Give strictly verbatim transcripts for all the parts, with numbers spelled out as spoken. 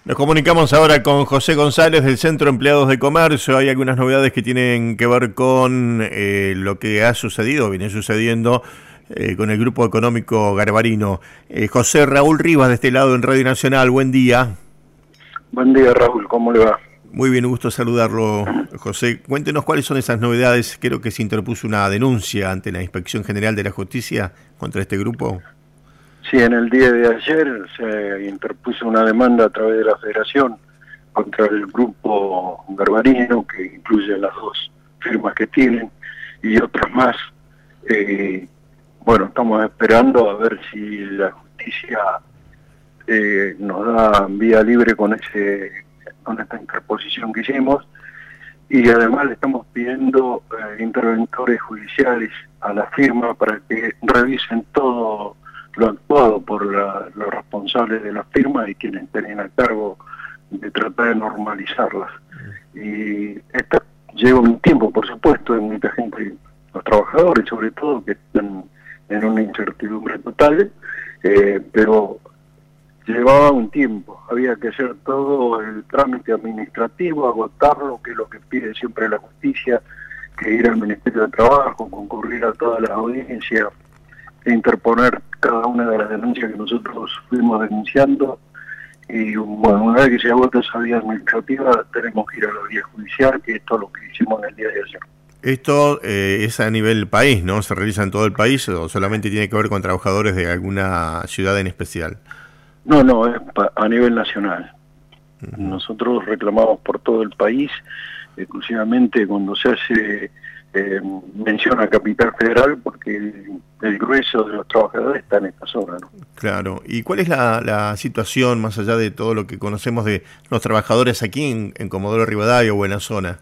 Nos comunicamos ahora con José González del Centro de Empleados de Comercio. Hay algunas novedades que tienen que ver con eh, lo que ha sucedido, viene sucediendo eh, con el Grupo Económico Garbarino. Eh, José Raúl Rivas de este lado en Radio Nacional, buen día. Buen día, Raúl, ¿cómo le va? Muy bien, un gusto saludarlo, José. Cuéntenos cuáles son esas novedades. Creo que se interpuso una denuncia ante la Inspección General de la Justicia contra este grupo. Sí, en el día de ayer se interpuso una demanda a través de la Federación contra el Grupo Garbarino, que incluye las dos firmas que tienen, y otras más. Eh, bueno, estamos esperando a ver si la justicia eh, nos da vía libre con ese con esta interposición que hicimos, y además le estamos pidiendo eh, interventores judiciales a la firma para que revisen todo lo actuado por la, los responsables de las firmas y quienes tienen a cargo de tratar de normalizarlas. Y esto lleva un tiempo, por supuesto, hay mucha gente, los trabajadores sobre todo, que están en una incertidumbre total, eh, pero llevaba un tiempo, había que hacer todo el trámite administrativo, agotarlo, que es lo que pide siempre la justicia, que ir al Ministerio de Trabajo, concurrir a todas las audiencias, e interponer cada una de las denuncias que nosotros fuimos denunciando, y bueno, una vez que se agota esa vía administrativa tenemos que ir a la vía judicial, que es todo lo que hicimos en el día de ayer. Esto eh, es a nivel país, ¿no? ¿Se realiza en todo el país o solamente tiene que ver con trabajadores de alguna ciudad en especial? No, no, es a nivel nacional. Uh-huh. Nosotros reclamamos por todo el país, exclusivamente cuando se hace eh, mención a Capital Federal, porque el, el grueso de los trabajadores está en esta zona, ¿no? Claro. ¿Y cuál es la, la situación, más allá de todo lo que conocemos de los trabajadores aquí en, en Comodoro Rivadavia o en la zona?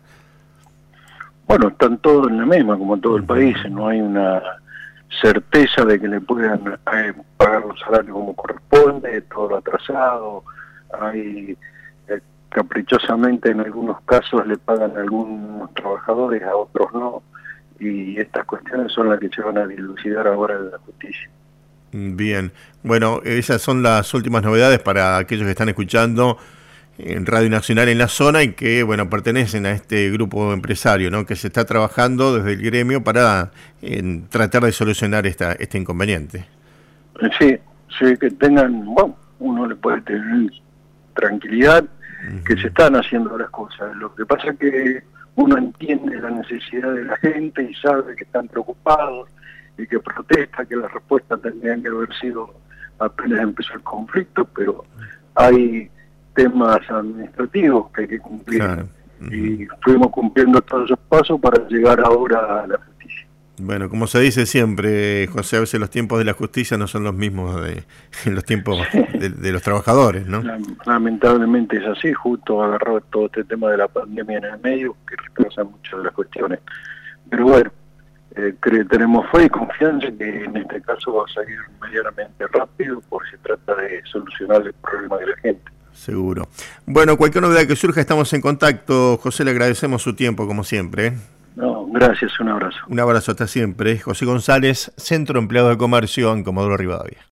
Bueno, están todos en la misma, como todo el país, no hay una certeza de que le puedan eh, pagar los salarios como corresponde, todo lo atrasado, hay eh, caprichosamente en algunos casos le pagan a algunos trabajadores, a otros no, y estas cuestiones son las que se van a dilucidar ahora en la justicia. Bien, bueno, esas son las últimas novedades para aquellos que están escuchando en Radio Nacional en la zona y que, bueno, pertenecen a este grupo empresario, ¿no? Que se está trabajando desde el gremio para en, tratar de solucionar esta, este inconveniente. Sí, sí, que tengan, bueno, uno le puede tener tranquilidad, uh-huh, que se están haciendo las cosas. Lo que pasa es que uno entiende la necesidad de la gente y sabe que están preocupados y que protesta, que las respuestas tendrían que haber sido apenas empezó el conflicto, pero hay temas administrativos que hay que cumplir. Claro. Uh-huh. Y fuimos cumpliendo todos esos pasos para llegar ahora a la justicia. Bueno, como se dice siempre, José, a veces los tiempos de la justicia no son los mismos de los tiempos de, de los trabajadores, ¿no? Lamentablemente es así, justo agarró todo este tema de la pandemia en el medio, que retrasa muchas de las cuestiones. Pero bueno, eh, creo, tenemos fe y confianza que en este caso va a salir medianamente rápido, porque se trata de solucionar el problema de la gente. Seguro. Bueno, cualquier novedad que surja estamos en contacto. José, le agradecemos su tiempo, como siempre. ¿eh? No, gracias, un abrazo. Un abrazo hasta siempre. José González, Centro Empleado de Comercio en Comodoro Rivadavia.